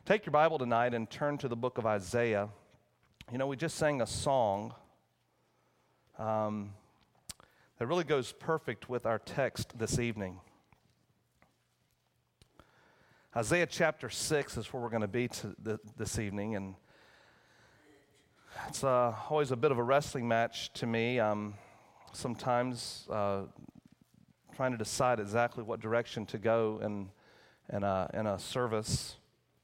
Take your Bible tonight and turn to the book of Isaiah. You know, we just sang a song that really goes perfect with our text this evening. Isaiah chapter 6 is where we're going to be this evening, and it's always a bit of a wrestling match to me. Sometimes trying to decide exactly what direction to go in a service.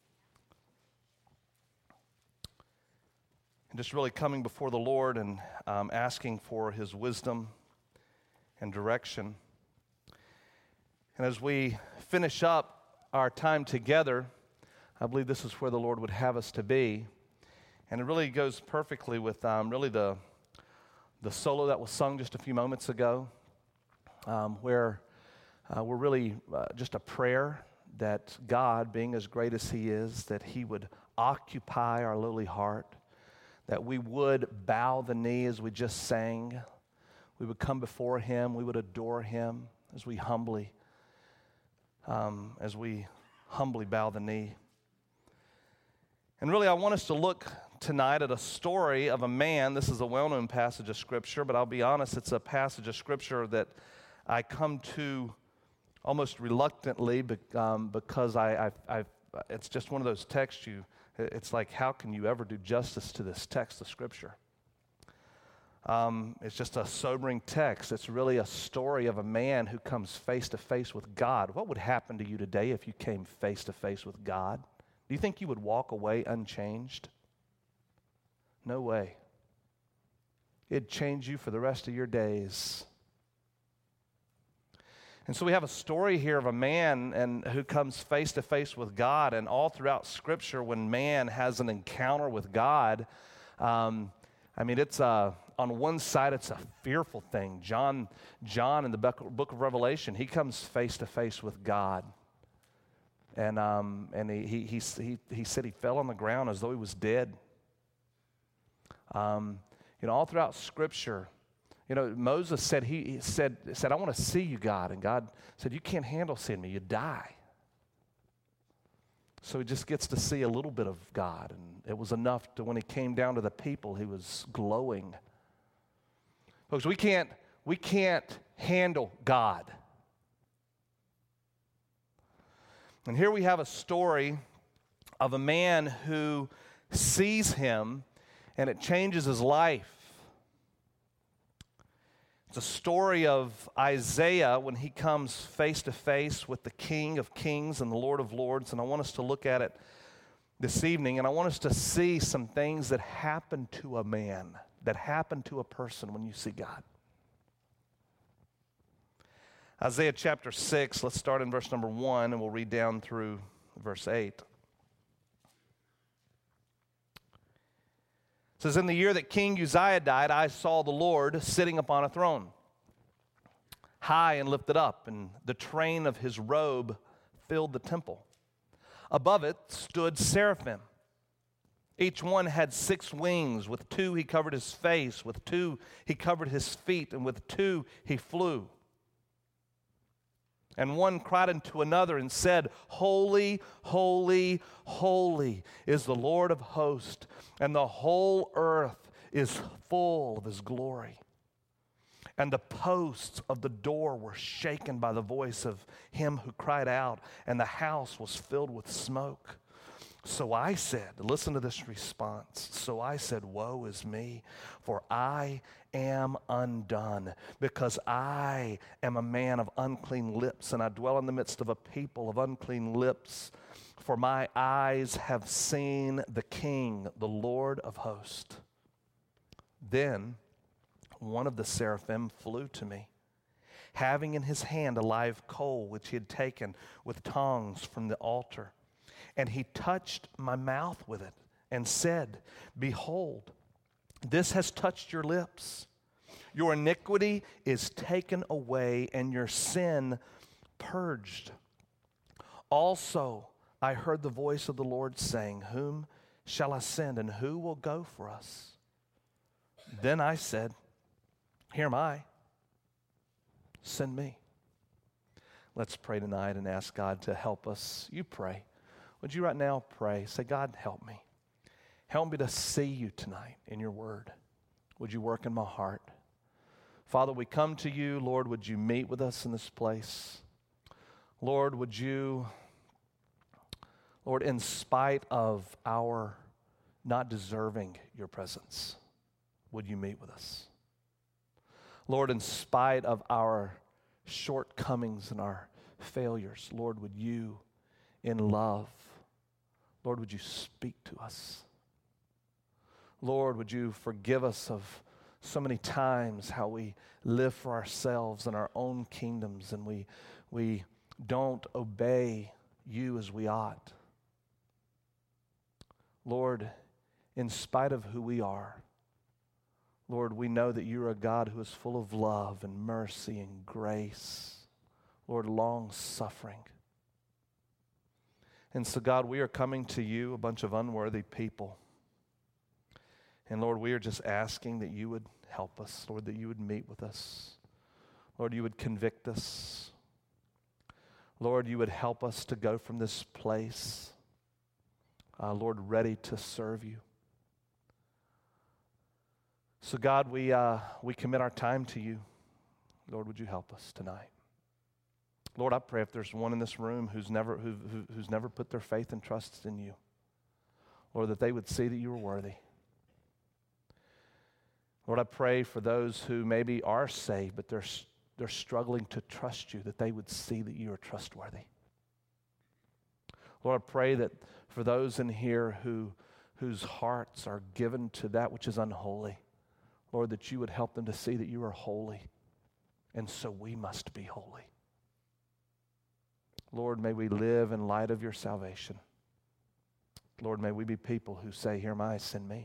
And just really coming before the Lord and asking for His wisdom and direction. And as we finish up our time together, I believe this is where the Lord would have us to be. And it really goes perfectly with really the solo that was sung just a few moments ago, where we're really just a prayer that God, being as great as He is, that He would occupy our lowly heart, that we would bow the knee as we just sang. We would come before Him. We would adore Him as we humbly bow the knee. And really, I want us to look tonight at a story of a man. This is a well-known passage of Scripture, but I'll be honest, it's a passage of Scripture that I come to almost reluctantly because it's just one of those texts it's like, how can you ever do justice to this text of Scripture? It's just a sobering text. It's really a story of a man who comes face to face with God. What would happen to you today if you came face to face with God? Do you think you would walk away unchanged? No way. It'd change you for the rest of your days. And so we have a story here of a man who comes face to face with God, and all throughout Scripture, when man has an encounter with God, it's on one side it's a fearful thing. John in the book of Revelation, he comes face to face with God, and he said he fell on the ground as though he was dead. All throughout Scripture. Moses said, he said, I want to see you, God. And God said, you can't handle seeing me, you die. So he just gets to see a little bit of God. And it was enough to when he came down to the people, he was glowing. Folks, we can't handle God. And here we have a story of a man who sees Him, and it changes his life. It's a story of Isaiah when he comes face to face with the King of Kings and the Lord of Lords, and I want us to look at it this evening, and I want us to see some things that happen to a man, that happen to a person when you see God. Isaiah chapter 6, let's start in verse number 1, and we'll read down through verse 8. It says, in the year that King Uzziah died, I saw the Lord sitting upon a throne, high and lifted up, and the train of His robe filled the temple. Above it stood seraphim. Each one had 6 wings. With 2 he covered his face, with 2 he covered his feet, and with 2 he flew. And one cried unto another and said, Holy, holy, holy is the Lord of hosts, and the whole earth is full of His glory. And the posts of the door were shaken by the voice of him who cried out, and the house was filled with smoke. So I said, listen to this response. So I said, woe is me, for I am undone, because I am a man of unclean lips, and I dwell in the midst of a people of unclean lips. For my eyes have seen the King, the Lord of hosts. Then one of the seraphim flew to me, having in his hand a live coal which he had taken with tongs from the altar. And he touched my mouth with it and said, Behold, this has touched your lips. Your iniquity is taken away and your sin purged. Also, I heard the voice of the Lord saying, Whom shall I send, and who will go for us? Then I said, Here am I. Send me. Let's pray tonight and ask God to help us. You pray. Would you right now pray? Say, God, help me. Help me to see you tonight in your word. Would you work in my heart? Father, we come to you. Lord, would you meet with us in this place? Lord, would you, Lord, in spite of our not deserving your presence, would you meet with us? Lord, in spite of our shortcomings and our failures, Lord, would you, in love, Lord, would you speak to us? Lord, would you forgive us of so many times how we live for ourselves and our own kingdoms, and we don't obey you as we ought. Lord, in spite of who we are, Lord, we know that you're a God who is full of love and mercy and grace. Lord, long-suffering. And so, God, we are coming to you, a bunch of unworthy people. And, Lord, we are just asking that you would help us, Lord, that you would meet with us. Lord, you would convict us. Lord, you would help us to go from this place, Lord, ready to serve you. So, God, we commit our time to you. Lord, would you help us tonight? Lord, I pray if there's one in this room who's never put their faith and trust in you, Lord, that they would see that you are worthy. Lord, I pray for those who maybe are saved, but they're struggling to trust you, that they would see that you are trustworthy. Lord, I pray that for those in here whose hearts are given to that which is unholy, Lord, that you would help them to see that you are holy, and so we must be holy. Lord, may we live in light of your salvation. Lord, may we be people who say, here am I, send me.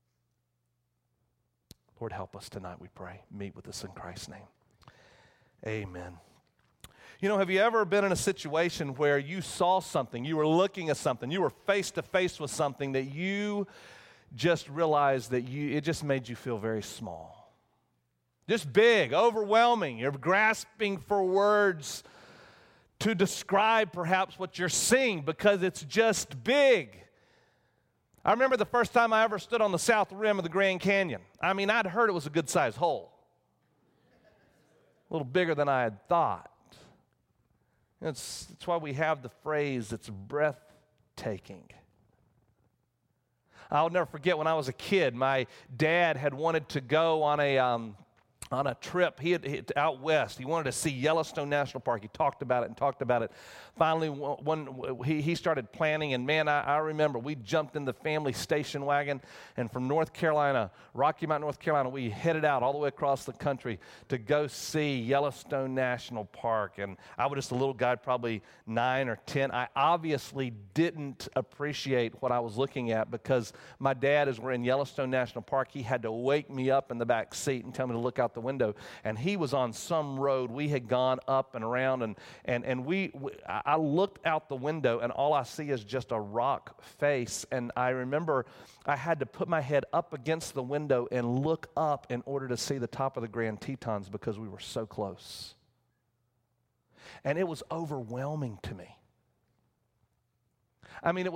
Lord, help us tonight, we pray. Meet with us in Christ's name. Amen. You know, have you ever been in a situation where you saw something, you were looking at something, you were face to face with something that you just realized that it just made you feel very small? Just big, overwhelming. You're grasping for words to describe perhaps what you're seeing because it's just big. I remember the first time I ever stood on the south rim of the Grand Canyon. I mean, I'd heard it was a good-sized hole. A little bigger than I had thought. That's why we have the phrase, it's breathtaking. I'll never forget when I was a kid, my dad had wanted to go on a trip out west. He wanted to see Yellowstone National Park. He talked about it. Finally, when he started planning, and man, I remember we jumped in the family station wagon, and from North Carolina, Rocky Mount, North Carolina, we headed out all the way across the country to go see Yellowstone National Park. And I was just a little guy, probably 9 or 10. I obviously didn't appreciate what I was looking at because my dad, as we're in Yellowstone National Park, he had to wake me up in the back seat and tell me to look out the window. And he was on some road. We had gone up and around, and I looked out the window, and all I see is just a rock face. And I remember I had to put my head up against the window and look up in order to see the top of the Grand Tetons because we were so close. And it was overwhelming to me. I mean,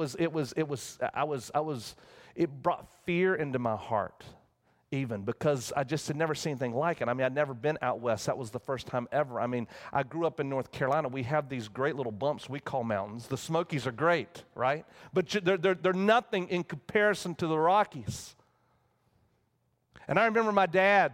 it brought fear into my heart. Even because I just had never seen anything like it. I mean, I'd never been out west. That was the first time ever. I mean, I grew up in North Carolina. We have these great little bumps we call mountains. The Smokies are great, right? But they're nothing in comparison to the Rockies. And I remember my dad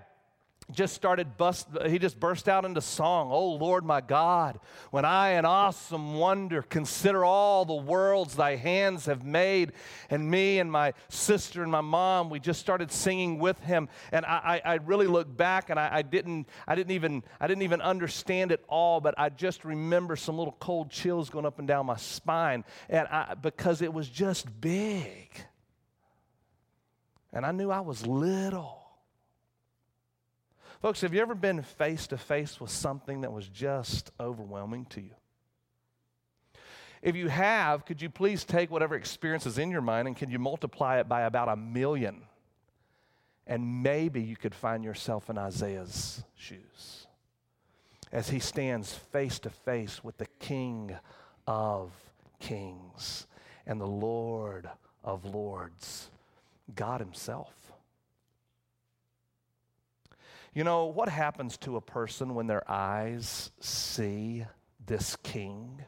he just burst out into song. Oh, Lord, my God, when I in awesome wonder consider all the worlds thy hands have made. And me and my sister and my mom, we just started singing with him. And I really look back, and I didn't even understand it all, but I just remember some little cold chills going up and down my spine, and because it was just big. And I knew I was little. Folks, have you ever been face to face with something that was just overwhelming to you? If you have, could you please take whatever experience is in your mind and can you multiply it by about 1 million? And maybe you could find yourself in Isaiah's shoes as he stands face to face with the King of Kings. and the Lord of lords, God himself. You know, what happens to a person when their eyes see this king?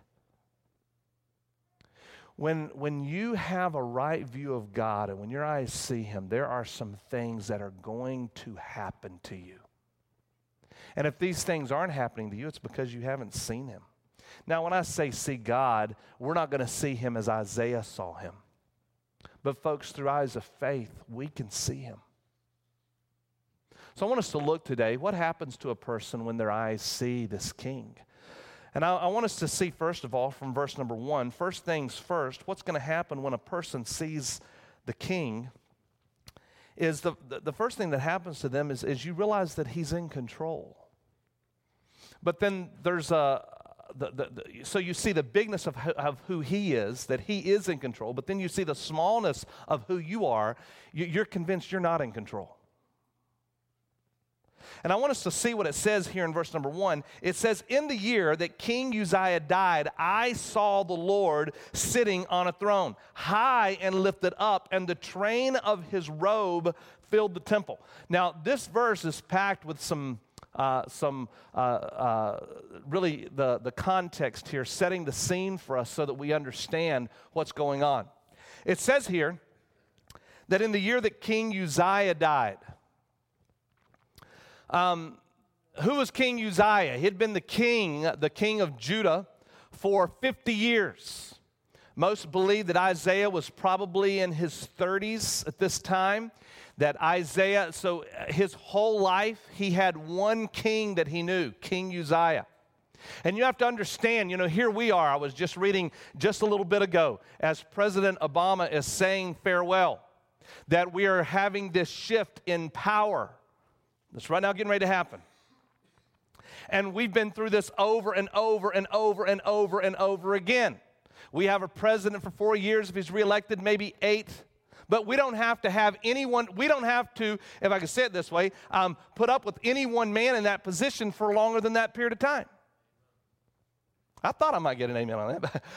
When you have a right view of God and when your eyes see him, there are some things that are going to happen to you. And if these things aren't happening to you, it's because you haven't seen him. Now, when I say see God, we're not going to see him as Isaiah saw him. But folks, through eyes of faith, we can see him. So I want us to look today, what happens to a person when their eyes see this king? And I want us to see, first of all, from verse number 1, first things first, what's going to happen when a person sees the king is the first thing that happens to them is you realize that he's in control. But then there's so you see the bigness of who he is, that he is in control, but then you see the smallness of who you are, you're convinced you're not in control. And I want us to see what it says here in verse number 1. It says, in the year that King Uzziah died, I saw the Lord sitting on a throne, high and lifted up, and the train of his robe filled the temple. Now, this verse is packed with really the context here, setting the scene for us so that we understand what's going on. It says here that in the year that King Uzziah died, who was King Uzziah? He had been the king of Judah for 50 years. Most believe that Isaiah was probably in his 30s at this time. That Isaiah, so his whole life, he had one king that he knew, King Uzziah. And you have to understand, here we are. I was just reading just a little bit ago as President Obama is saying farewell, that we are having this shift in power. That's right now getting ready to happen. And we've been through this over and over and over and over and over again. We have a president for 4 years. If he's reelected, maybe 8. But we don't have to have anyone, we don't have to, if I can say it this way, put up with any one man in that position for longer than that period of time. I thought I might get an amen on that.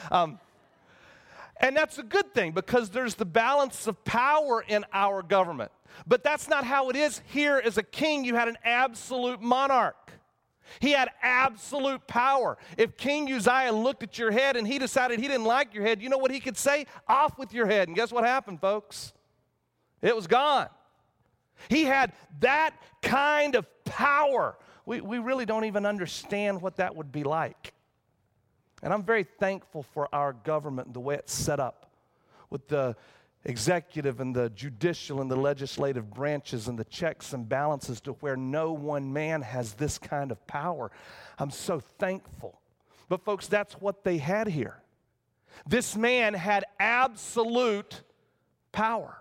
And that's a good thing because there's the balance of power in our government. But that's not how it is here. As a king, you had an absolute monarch. He had absolute power. If King Uzziah looked at your head and he decided he didn't like your head, you know what he could say? Off with your head. And guess what happened, folks? It was gone. He had that kind of power. We really don't even understand what that would be like. And I'm very thankful for our government and the way it's set up with the executive and the judicial and the legislative branches and the checks and balances to where no one man has this kind of power. I'm so thankful. But folks, that's what they had here. This man had absolute power.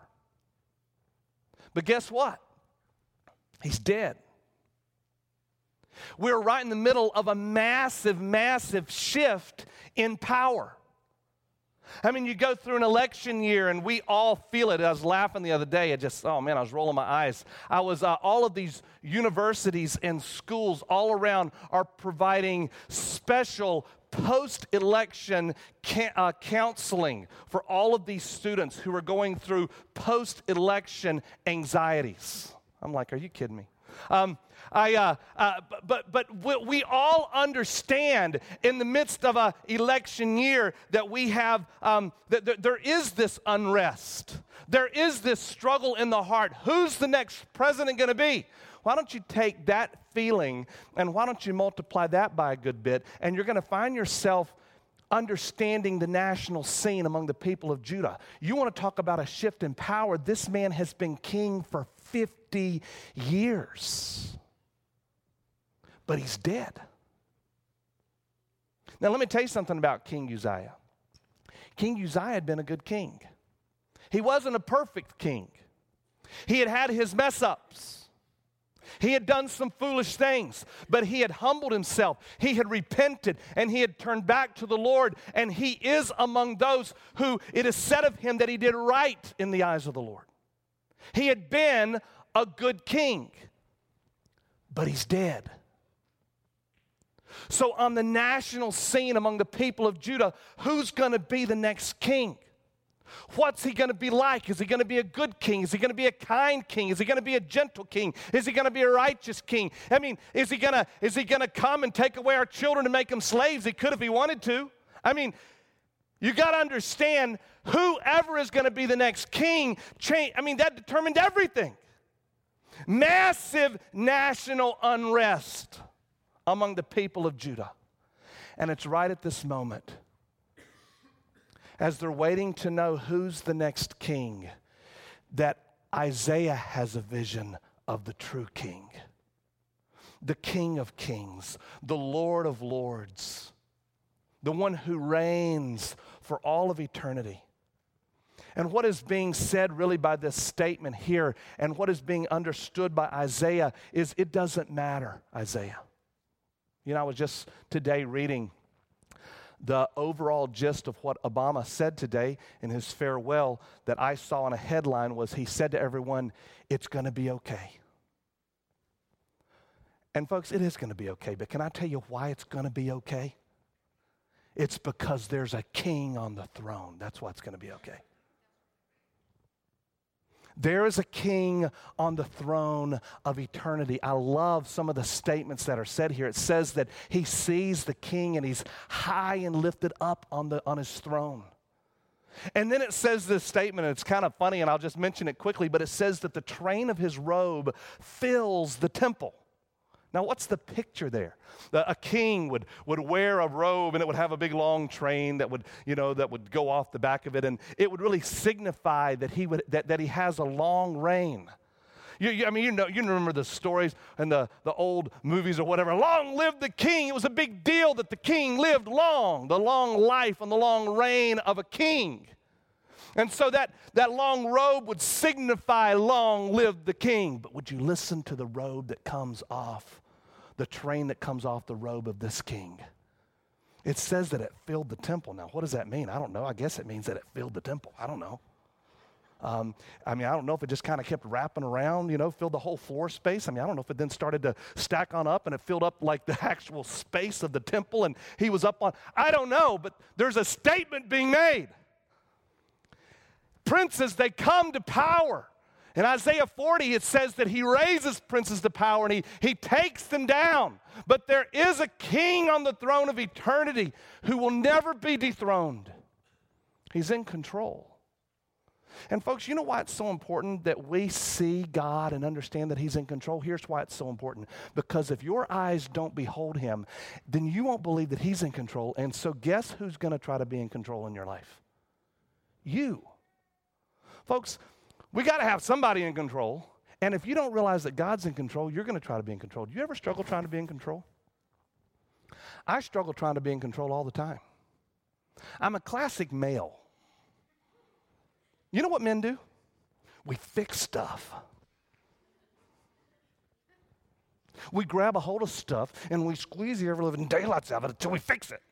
But guess what? He's dead. We're right in the middle of a massive, massive shift in power. I mean, you go through an election year and we all feel it. I was laughing the other day. I was rolling my eyes. All of these universities and schools all around are providing special post-election counseling for all of these students who are going through post-election anxieties. I'm like, are you kidding me? But we all understand in the midst of an election year that we have, that there is this unrest. There is this struggle in the heart. Who's the next president going to be? Why don't you take that feeling and why don't you multiply that by a good bit, and you're going to find yourself understanding the national scene among the people of Judah. You want to talk about a shift in power. This man has been king for 50 years. But he's dead. Now, let me tell you something about King Uzziah. King Uzziah had been a good king. He wasn't a perfect king. He had had his mess-ups. He had done some foolish things, but he had humbled himself. He had repented, and he had turned back to the Lord, and he is among those who it is said of him that he did right in the eyes of the Lord. He had been a good king, but he's dead. So on the national scene among the people of Judah, who's going to be the next king? What's he going to be like? Is he going to be a good king? Is he going to be a kind king? Is he going to be a gentle king? Is he going to be a righteous king? I mean, is he going to come and take away our children and make them slaves? He could if he wanted to. I mean, you got to understand, whoever is going to be the next king, that determined everything. Massive national unrest among the people of Judah. And it's right at this moment, as they're waiting to know who's the next king, that Isaiah has a vision of the true king, the King of Kings, the Lord of Lords, the one who reigns for all of eternity. And what is being said really by this statement here, and what is being understood by Isaiah, is it doesn't matter, Isaiah. You know, I was just today reading the overall gist of what Obama said today in his farewell that I saw in a headline was he said to everyone, it's going to be okay. And folks, it is going to be okay, but can I tell you why it's going to be okay? It's because there's a king on the throne. That's why it's going to be okay. There is a king on the throne of eternity. I love some of the statements that are said here. It says that he sees the king and he's high and lifted up on his throne. And then it says this statement, and it's kind of funny, and I'll just mention it quickly, but it says that the train of his robe fills the temple. Now, what's the picture there? A king would wear a robe, and it would have a big long train that would go off the back of it, and it would really signify that he has a long reign. You remember the stories and the old movies or whatever. Long live the king! It was a big deal that the king lived long, the long life and the long reign of a king. And so that long robe would signify long live the king. But would you listen to the robe that comes off, the train that comes off the robe of this king? It says that it filled the temple. Now, what does that mean? I don't know. I guess it means that it filled the temple. I don't know. I don't know if it just kind of kept wrapping around, filled the whole floor space. I don't know if it then started to stack on up and it filled up like the actual space of the temple and he was up on. I don't know, but there's a statement being made. Princes, they come to power. In Isaiah 40, it says that he raises princes to power and he takes them down. But there is a king on the throne of eternity who will never be dethroned. He's in control. And folks, you know why it's so important that we see God and understand that he's in control? Here's why it's so important. Because if your eyes don't behold him, then you won't believe that he's in control. And so guess who's going to try to be in control in your life? You. Folks, we got to have somebody in control. And if you don't realize that God's in control, you're going to try to be in control. Do you ever struggle trying to be in control? I struggle trying to be in control all the time. I'm a classic male. You know what men do? We fix stuff. We grab a hold of stuff and we squeeze the ever-living daylights out of it until we fix it.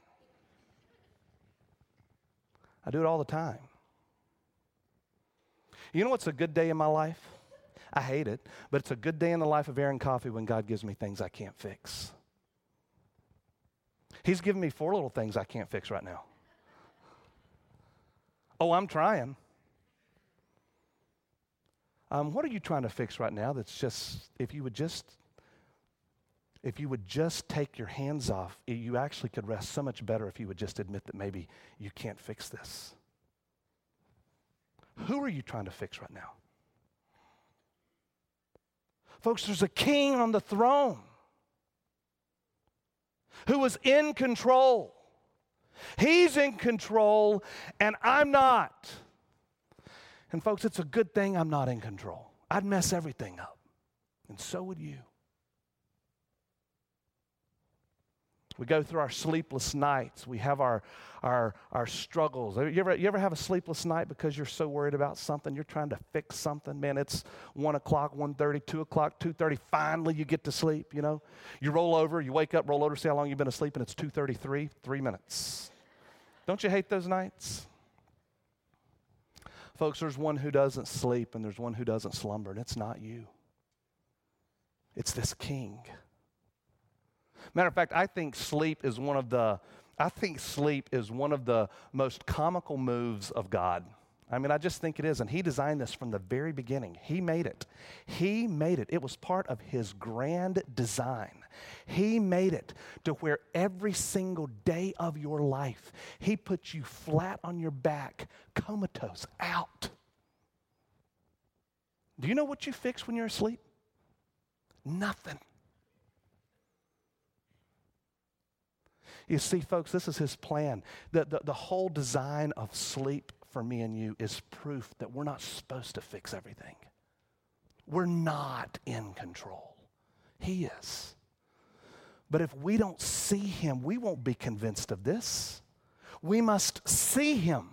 I do it all the time. You know what's a good day in my life? I hate it, but it's a good day in the life of Aaron Coffey when God gives me things I can't fix. He's given me 4 little things I can't fix right now. Oh, I'm trying. What are you trying to fix right now that's just, if you would just take your hands off, you actually could rest so much better if you would just admit that maybe you can't fix this. Who are you trying to fix right now? Folks, there's a king on the throne who is in control. He's in control and I'm not. And folks, it's a good thing I'm not in control. I'd mess everything up. And so would you. We go through our sleepless nights. We have our struggles. You ever have a sleepless night because you're so worried about something? You're trying to fix something. Man, it's 1 o'clock, 1:30, 2 o'clock, 2:30. Finally, you get to sleep, You roll over, you wake up, roll over, see how long you've been asleep, and it's 2:33, 3 minutes. Don't you hate those nights? Folks, there's one who doesn't sleep and there's one who doesn't slumber, and it's not you. It's this king. Matter of fact, I think sleep is one of the most comical moves of God. I mean, I just think it is. And he designed this from the very beginning. He made it. He made it. It was part of his grand design. He made it to where every single day of your life, he puts you flat on your back, comatose, out. Do you know what you fix when you're asleep? Nothing. You see, folks, this is his plan. The whole design of sleep for me and you is proof that we're not supposed to fix everything. We're not in control. He is. But if we don't see him, we won't be convinced of this. We must see him.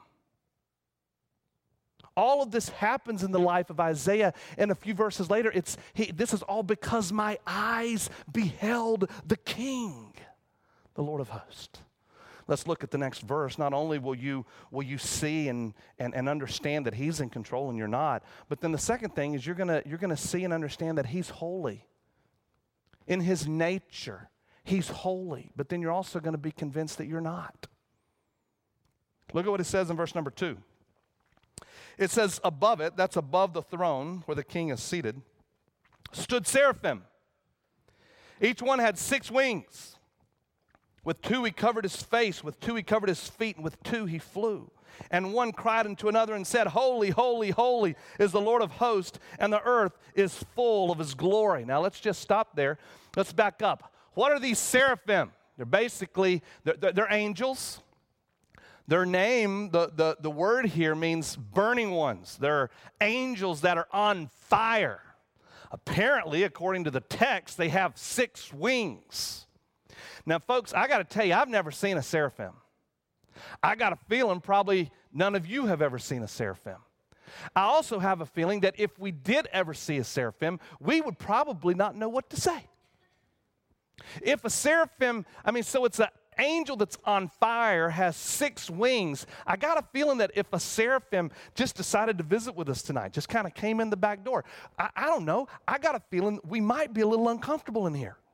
All of this happens in the life of Isaiah, and a few verses later, this is all because my eyes beheld the King, the Lord of hosts. Let's look at the next verse. Not only will you see and understand that he's in control and you're not, but then the second thing is you're gonna see and understand that he's holy. In his nature, he's holy, but then you're also going to be convinced that you're not. Look at what it says in verse number 2. It says above it, that's above the throne where the king is seated, stood seraphim. Each one had 6 wings. With 2 he covered his face, with 2 he covered his feet, and with 2 he flew. And one cried unto another and said, Holy, holy, holy is the Lord of hosts, and the earth is full of his glory. Now let's just stop there. Let's back up. What are these seraphim? They're basically, they're angels. Their name, the word here means burning ones. They're angels that are on fire. Apparently, according to the text, they have 6 wings. Now, folks, I got to tell you, I've never seen a seraphim. I got a feeling probably none of you have ever seen a seraphim. I also have a feeling that if we did ever see a seraphim, we would probably not know what to say. If a seraphim, so it's an angel that's on fire, has 6 wings. I got a feeling that if a seraphim just decided to visit with us tonight, just kind of came in the back door, I don't know, I got a feeling we might be a little uncomfortable in here.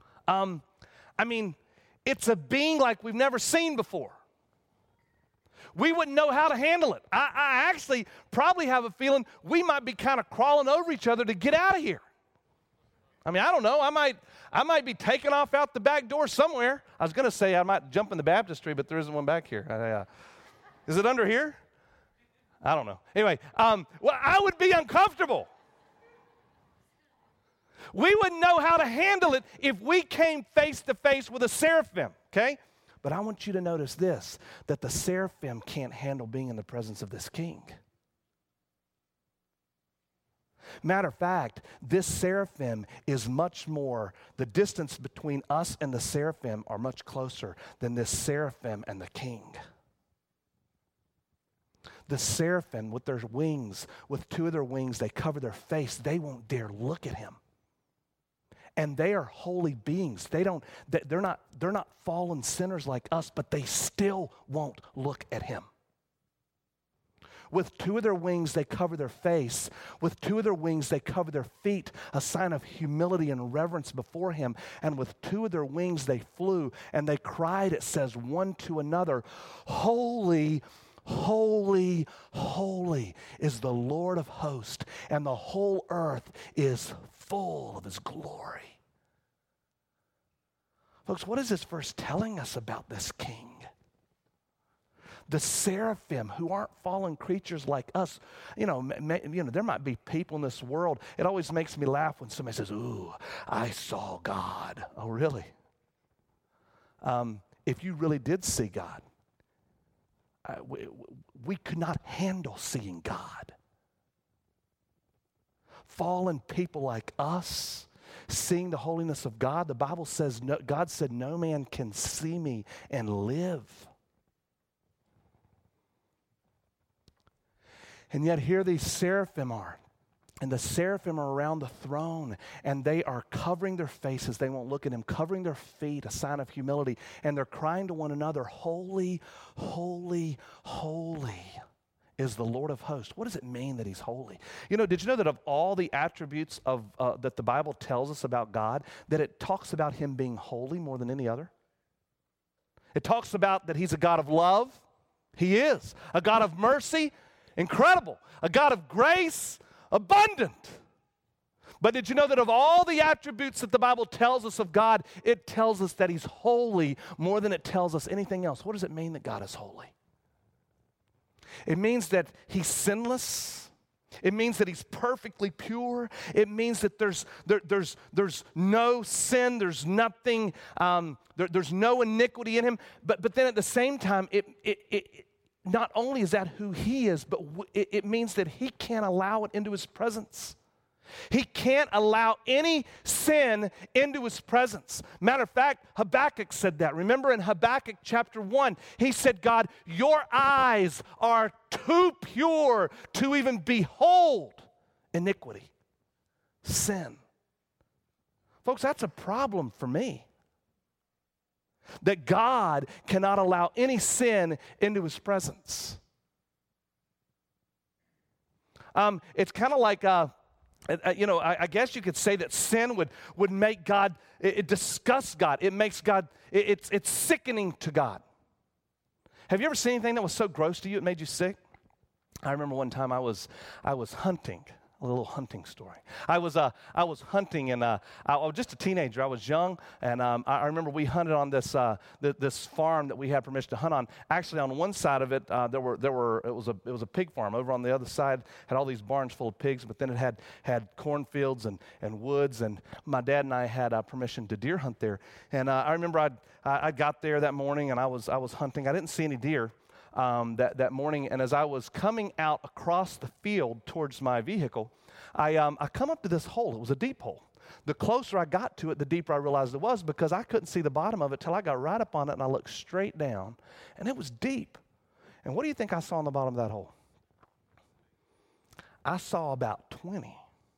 It's a being like we've never seen before. We wouldn't know how to handle it. I actually probably have a feeling we might be kind of crawling over each other to get out of here. I don't know. I might be taking off out the back door somewhere. I was going to say I might jump in the baptistry, but there isn't one back here. Is it under here? I don't know. Anyway, I would be uncomfortable. We wouldn't know how to handle it if we came face to face with a seraphim, okay? But I want you to notice this, that the seraphim can't handle being in the presence of this king. Matter of fact, this seraphim is much more, the distance between us and the seraphim are much closer than this seraphim and the king. The seraphim with their wings, with 2 of their wings, they cover their face. They won't dare look at him. And they are holy beings. They're not fallen sinners like us, but they still won't look at him. With 2 of their wings, they cover their face. With 2 of their wings, they cover their feet, a sign of humility and reverence before him. And with 2 of their wings, they flew, and they cried, it says, one to another, Holy, holy, holy is the Lord of hosts, and the whole earth is full of his glory. Folks, what is this verse telling us about this king? The seraphim, who aren't fallen creatures like us, there might be people in this world. It always makes me laugh when somebody says, "Ooh, I saw God." Oh, really? If you really did see God, we could not handle seeing God. Fallen people like us, seeing the holiness of God, the Bible says, God said, no man can see me and live. And yet here these seraphim are. And the seraphim are around the throne, and they are covering their faces. They won't look at him, covering their feet, a sign of humility. And they're crying to one another, Holy, holy, holy is the Lord of hosts. What does it mean that he's holy? Did you know that of all the attributes that the Bible tells us about God, that it talks about him being holy more than any other? It talks about that he's a God of love. He is. A God of mercy. incredible, a God of grace, abundant. But did you know that of all the attributes that the Bible tells us of God, it tells us that he's holy more than it tells us anything else? What does it mean that God is holy? It means that he's sinless. It means that he's perfectly pure. It means that there's no sin, there's nothing, there's no iniquity in him. But then at the same time, it not only is that who he is, but it means that he can't allow it into his presence. He can't allow any sin into his presence. Matter of fact, Habakkuk said that. Remember in Habakkuk chapter 1, he said, God, your eyes are too pure to even behold iniquity, sin. Folks, that's a problem for me. That God cannot allow any sin into his presence. It's kind of like... I guess you could say that sin would make God, it disgusts God. It makes God, it's sickening to God. Have you ever seen anything that was so gross to you it made you sick? I remember one time I was hunting. A little hunting story. I was hunting, and I was just a teenager. I was young, and I remember we hunted on this farm that we had permission to hunt on. Actually, on one side of it, it was a pig farm. Over on the other side, had all these barns full of pigs, but then it had cornfields and woods. And my dad and I had permission to deer hunt there. And I remember I got there that morning, and I was hunting. I didn't see any deer. That morning, and as I was coming out across the field towards my vehicle, I come up to this hole. It was a deep hole. The closer I got to it, the deeper I realized it was, because I couldn't see the bottom of it till I got right up on it and I looked straight down, and it was deep. And what do you think I saw on the bottom of that hole? I saw about 20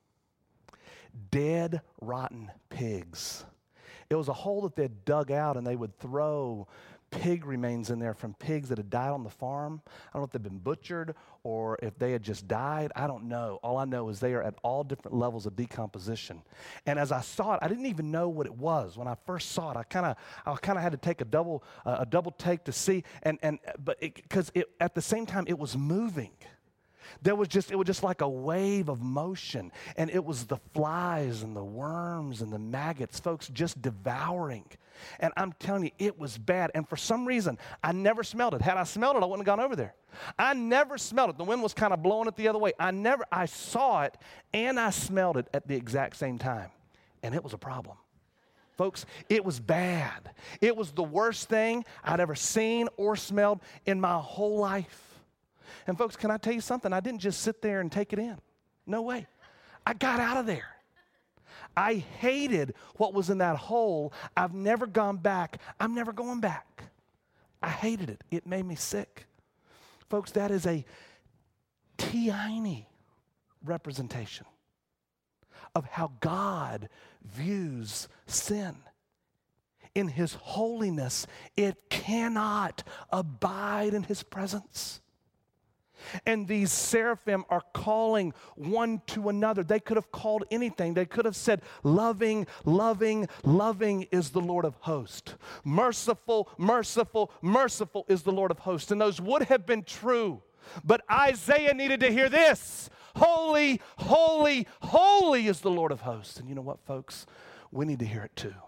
dead, rotten pigs. It was a hole that they'd dug out, and they would throw pig remains in there from pigs that had died on the farm. I don't know if they've been butchered or if they had just died. I don't know. All I know is they are at all different levels of decomposition. And as I saw it, I didn't even know what it was. When I first saw it, I kind of had to take a double take to see, but because at the same time it was moving. It was just like a wave of motion, and it was the flies and the worms and the maggots, folks, just devouring. And I'm telling you, it was bad. And for some reason, I never smelled it. Had I smelled it, I wouldn't have gone over there. I never smelled it. The wind was kind of blowing it the other way. I saw it and I smelled it at the exact same time. And it was a problem. Folks, it was bad. It was the worst thing I'd ever seen or smelled in my whole life. And folks, can I tell you something? I didn't just sit there and take it in. No way. I got out of there. I hated what was in that hole. I've never gone back. I'm never going back. I hated it. It made me sick. Folks, that is a tiny representation of how God views sin. In his holiness, it cannot abide in his presence. And these seraphim are calling one to another. They could have called anything. They could have said, loving, loving, loving is the Lord of hosts. Merciful, merciful, merciful is the Lord of hosts. And those would have been true. But Isaiah needed to hear this. Holy, holy, holy is the Lord of hosts. And you know what, folks? We need to hear it too.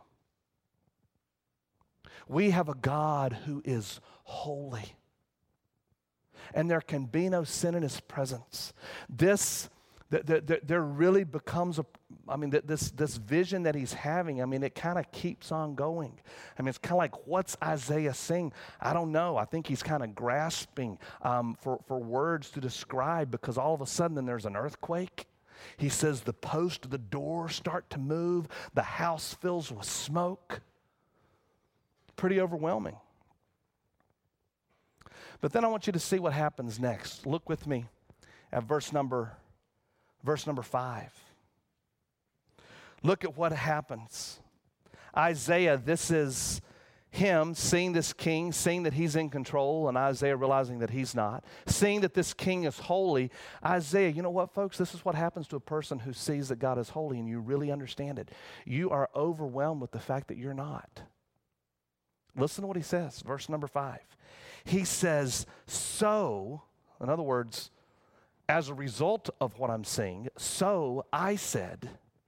We have a God who is holy. And there can be no sin in his presence. There really becomes this vision that he's having, it kind of keeps on going. It's kind of like, what's Isaiah saying? I don't know. I think he's kind of grasping for words to describe, because all of a sudden then there's an earthquake. He says the posts of the door start to move. The house fills with smoke. Pretty overwhelming. But then I want you to see what happens next. Look with me at verse number 5. Look at what happens. Isaiah, this is him seeing this king, seeing that he's in control, and Isaiah realizing that he's not, seeing that this king is holy. Isaiah, you know what, folks? This is what happens to a person who sees that God is holy and you really understand it. You are overwhelmed with the fact that you're not. Listen to what he says, verse number 5. He says, so, in other words, as a result of what I'm seeing, so I said,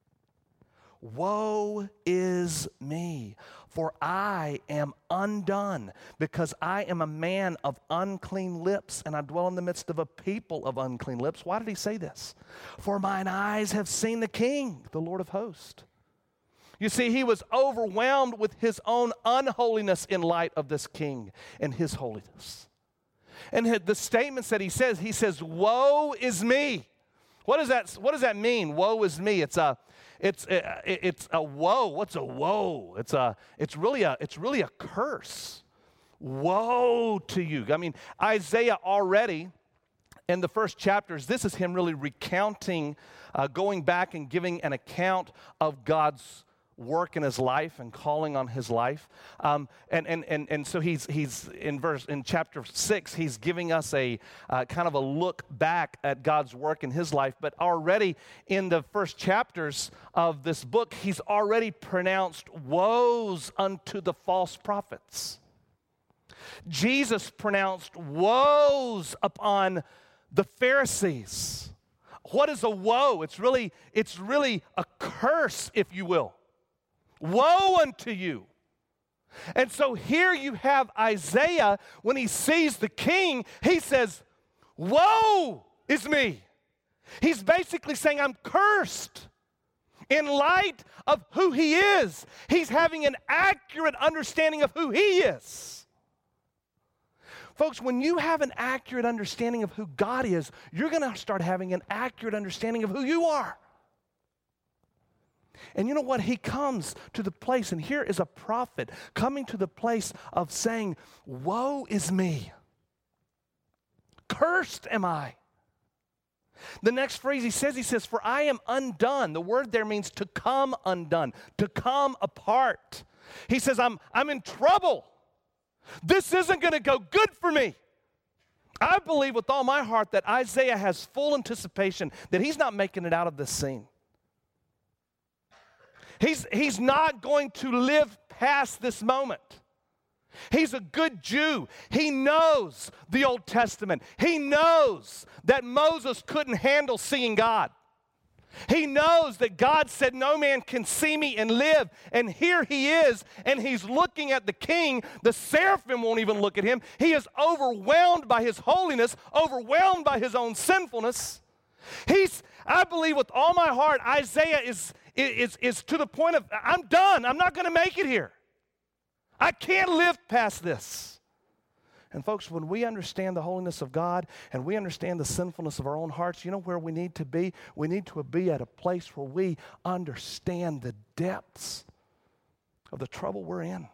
woe is me, for I am undone, because I am a man of unclean lips, and I dwell in the midst of a people of unclean lips. Why did he say this? For mine eyes have seen the King, the Lord of hosts. You see, he was overwhelmed with his own unholiness in light of this King and his holiness. And the statements that he says, woe is me. What does that mean? Woe is me. It's a woe. What's a woe? It's really a curse. Woe to you. I mean, Isaiah already in the first chapters, this is him really recounting, going back and giving an account of God's work in his life and calling on his life, and so he's in chapter 6, he's giving us a kind of a look back at God's work in his life. But already in the first chapters of this book, he's already pronounced woes unto the false prophets. Jesus pronounced woes upon the Pharisees. What is a woe? It's really a curse, if you will. Woe unto you. And so here you have Isaiah, when he sees the king, he says, woe is me. He's basically saying, I'm cursed. In light of who he is, he's having an accurate understanding of who he is. Folks, when you have an accurate understanding of who God is, you're going to start having an accurate understanding of who you are. And you know what? He comes to the place, and here is a prophet coming to the place of saying, woe is me. Cursed am I. The next phrase he says, for I am undone. The word there means to come undone, to come apart. He says, I'm in trouble. This isn't going to go good for me. I believe with all my heart that Isaiah has full anticipation that he's not making it out of this scene. He's not going to live past this moment. He's a good Jew. He knows the Old Testament. He knows that Moses couldn't handle seeing God. He knows that God said, no man can see me and live. And here he is, and he's looking at the king. The seraphim won't even look at him. He is overwhelmed by his holiness, overwhelmed by his own sinfulness. I believe with all my heart, Isaiah is to the point of, I'm done. I'm not going to make it here. I can't live past this. And folks, when we understand the holiness of God and we understand the sinfulness of our own hearts, you know where we need to be? We need to be at a place where we understand the depths of the trouble we're in.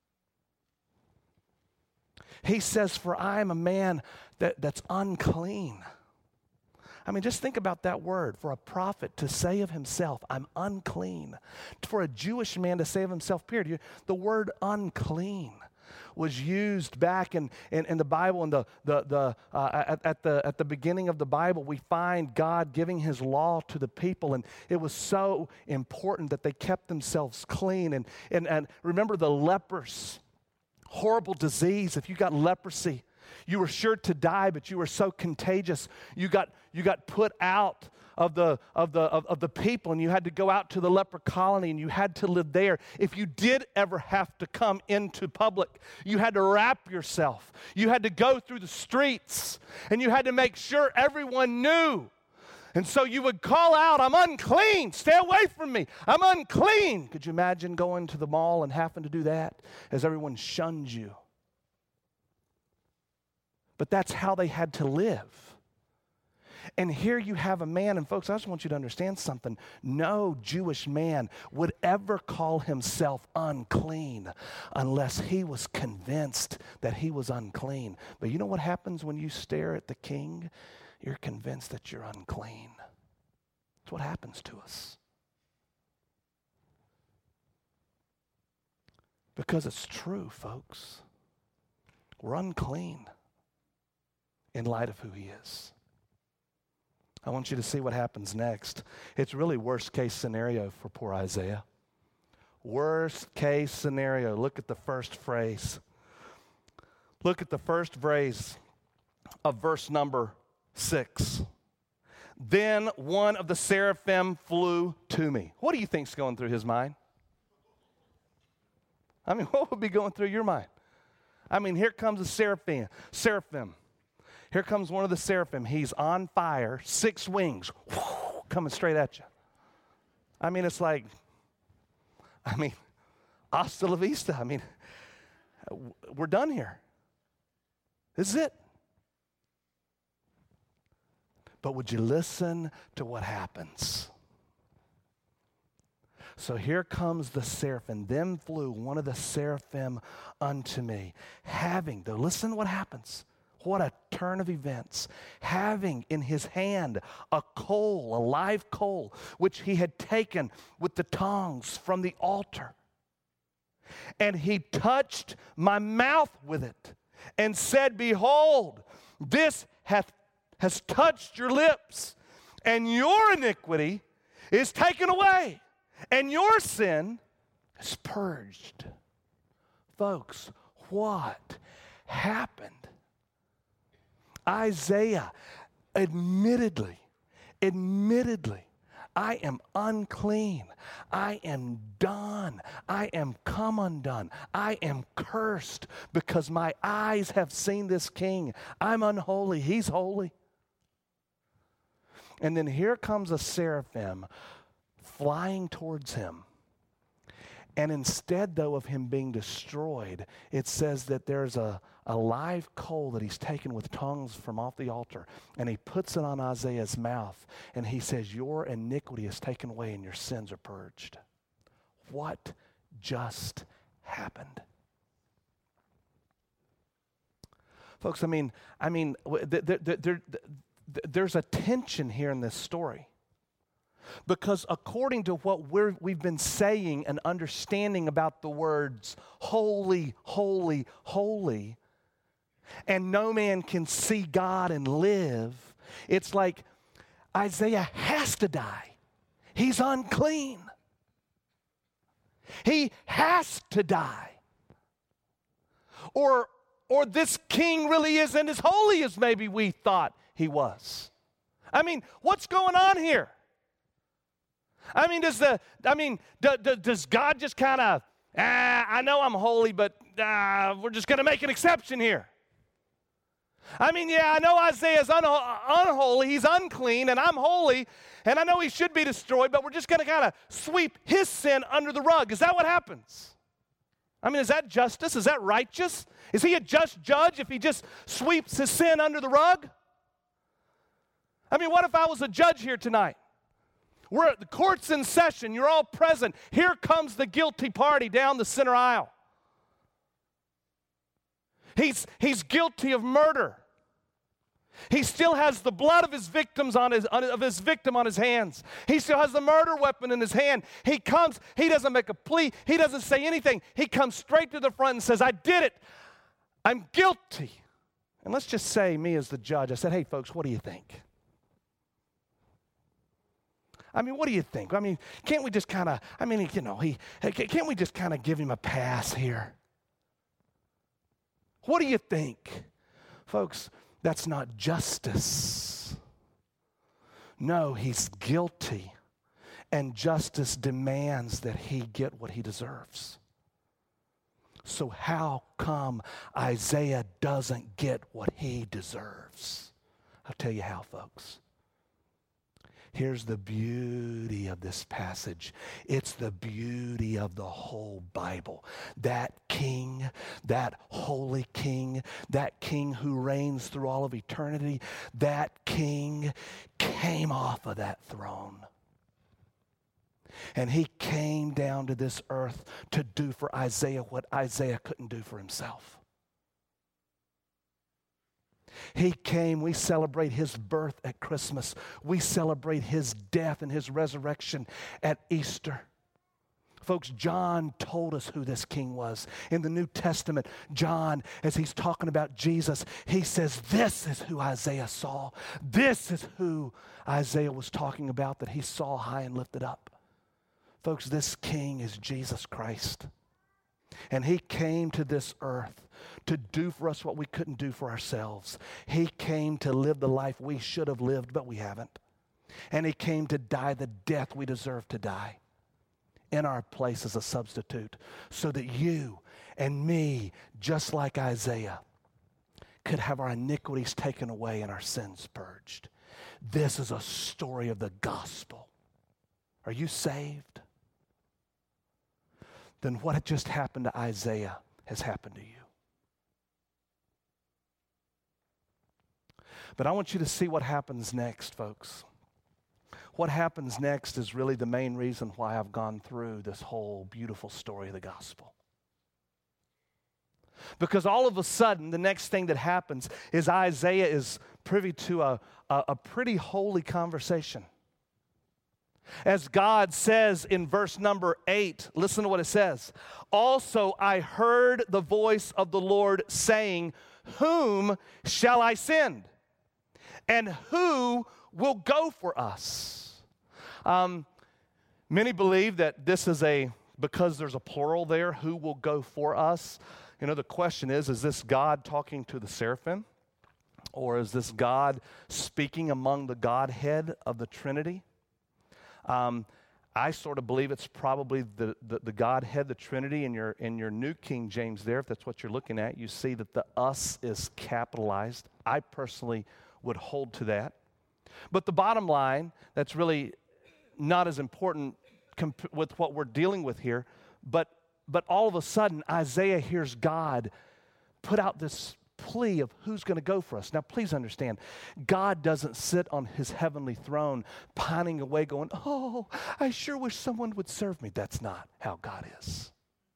He says, for I am a man that's unclean. I mean, just think about that word. For a prophet to say of himself, I'm unclean. For a Jewish man to say of himself, period. The word unclean was used back in the Bible. At the beginning of the Bible, we find God giving his law to the people. And it was so important that they kept themselves clean. And remember the lepers, horrible disease. If you got leprosy, you were sure to die, but you were so contagious. You got put out of the people, and you had to go out to the leper colony, and you had to live there. If you did ever have to come into public, you had to wrap yourself. You had to go through the streets, and you had to make sure everyone knew. And so you would call out, I'm unclean, stay away from me, I'm unclean. Could you imagine going to the mall and having to do that as everyone shunned you? But that's how they had to live. And here you have a man, and folks, I just want you to understand something. No Jewish man would ever call himself unclean unless he was convinced that he was unclean. But you know what happens when you stare at the king? You're convinced that you're unclean. That's what happens to us. Because it's true, folks. We're unclean in light of who he is. I want you to see what happens next. It's really worst case scenario for poor Isaiah. Worst case scenario. Look at the first phrase. Look at the first phrase of verse number 6. Then one of the seraphim flew to me. What do you think's going through his mind? I mean, what would be going through your mind? I mean, here comes a seraphim. Here comes one of the seraphim. He's on fire, 6 wings, coming straight at you. I mean, it's like, hasta la vista. I mean, we're done here. This is it. But would you listen to what happens? So here comes the seraphim. Then flew one of the seraphim unto me, listen to what happens. What a turn of events. Having in his hand a live coal, which he had taken with the tongs from the altar. And he touched my mouth with it and said, Behold, this has touched your lips, and your iniquity is taken away, and your sin is purged. Folks, what happened? Isaiah, admittedly, I am unclean. I am done. I am come undone. I am cursed because my eyes have seen this king. I'm unholy. He's holy. And then here comes a seraphim flying towards him. And instead, though, of him being destroyed, it says that there's a live coal that he's taken with tongues from off the altar, and he puts it on Isaiah's mouth, and he says, Your iniquity is taken away and your sins are purged. What just happened? Folks, there's a tension here in this story. Because according to what we've been saying and understanding about the words holy, holy, holy, and no man can see God and live, it's like Isaiah has to die. He's unclean. He has to die. Or this king really isn't as holy as maybe we thought he was. I mean, what's going on here? I mean, does God just kind of, I know I'm holy, but we're just going to make an exception here? I mean, yeah, I know Isaiah's unholy, he's unclean, and I'm holy, and I know he should be destroyed, but we're just going to kind of sweep his sin under the rug. Is that what happens? I mean, is that justice? Is that righteous? Is he a just judge if he just sweeps his sin under the rug? I mean, what if I was a judge here tonight? We're at the court's in session. You're all present. Here comes the guilty party down the center aisle. He's guilty of murder. He still has the blood of his victim on his hands. He still has the murder weapon in his hand. He comes. He doesn't make a plea. He doesn't say anything. He comes straight to the front and says, "I did it. I'm guilty." And let's just say, me as the judge, I said, "Hey, folks, what do you think?" I mean, what do you think? I mean, can't we just kind of, can't we just kind of give him a pass here? What do you think? Folks, that's not justice. No, he's guilty, and justice demands that he get what he deserves. So how come Isaiah doesn't get what he deserves? I'll tell you how, folks. Here's the beauty of this passage. It's the beauty of the whole Bible. That king, that holy king, that king who reigns through all of eternity, that king came off of that throne. And he came down to this earth to do for Isaiah what Isaiah couldn't do for himself. He came. We celebrate his birth at Christmas. We celebrate his death and his resurrection at Easter. Folks, John told us who this king was. In the New Testament, John, as he's talking about Jesus, he says, this is who Isaiah saw. This is who Isaiah was talking about, that he saw high and lifted up. Folks, this king is Jesus Christ. And he came to this earth to do for us what we couldn't do for ourselves. He came to live the life we should have lived, but we haven't. And he came to die the death we deserve to die in our place as a substitute, so that you and me, just like Isaiah, could have our iniquities taken away and our sins purged. This is a story of the gospel. Are you saved? Then what had just happened to Isaiah has happened to you. But I want you to see what happens next, folks. What happens next is really the main reason why I've gone through this whole beautiful story of the gospel. Because all of a sudden, the next thing that happens is Isaiah is privy to a pretty holy conversation. As God says in verse number 8, listen to what it says. Also I heard the voice of the Lord saying, whom shall I send? And who will go for us? Many believe that this is because there's a plural there, who will go for us? You know, the question is this God talking to the seraphim? Or is this God speaking among the Godhead of the Trinity? I sort of believe it's probably the Godhead, the Trinity. In your New King James there, if that's what you're looking at, you see that the us is capitalized. I personally would hold to that. But the bottom line, that's really not as important with what we're dealing with here, but all of a sudden, Isaiah hears God put out this plea of who's going to go for us. Now, please understand, God doesn't sit on his heavenly throne pining away going, oh, I sure wish someone would serve me. That's not how God is.